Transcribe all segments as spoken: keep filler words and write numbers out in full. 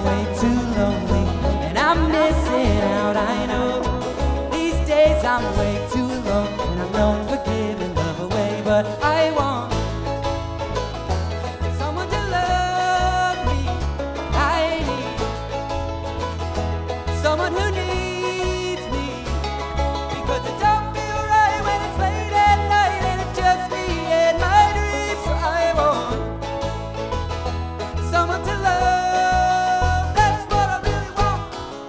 way too lonely, and I'm missing out, I know. These days I'm way too alone, and I'm known for giving love away, but I want someone to love me. I need someone who needs me, because it don't feel right when it's late at night and it's just me and my dreams. So I want someone to love. That's what I really want.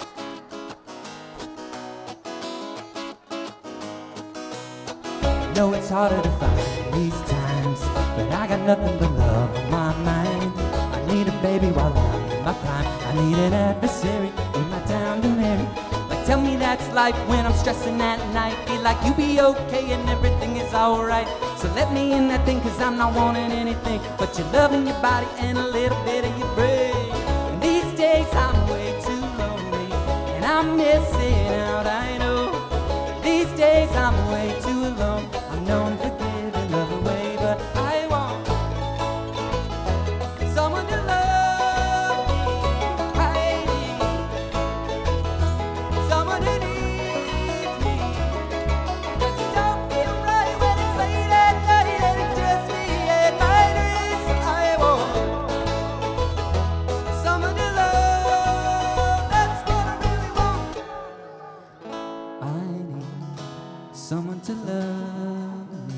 No, it's harder to find these times, but I got nothing but love on my mind. I need a baby while I'm in my prime. I need an adversary in my town to marry. Like, tell me that's life when I'm stressing at night. Feel like you be okay and everything is alright. So let me in that thing, cause I'm not wanting anything but your love and your body and a little bit of your brain. And these days I'm way too lonely, and I'm missing out, I know. These days I'm way too alone. I'm known for giving love away, but I want someone to love me. I need someone who needs me, 'cause it don't feel right when it's late at night and it's just me and my dreams. I want someone to love. That's what I really want. I need someone to love me.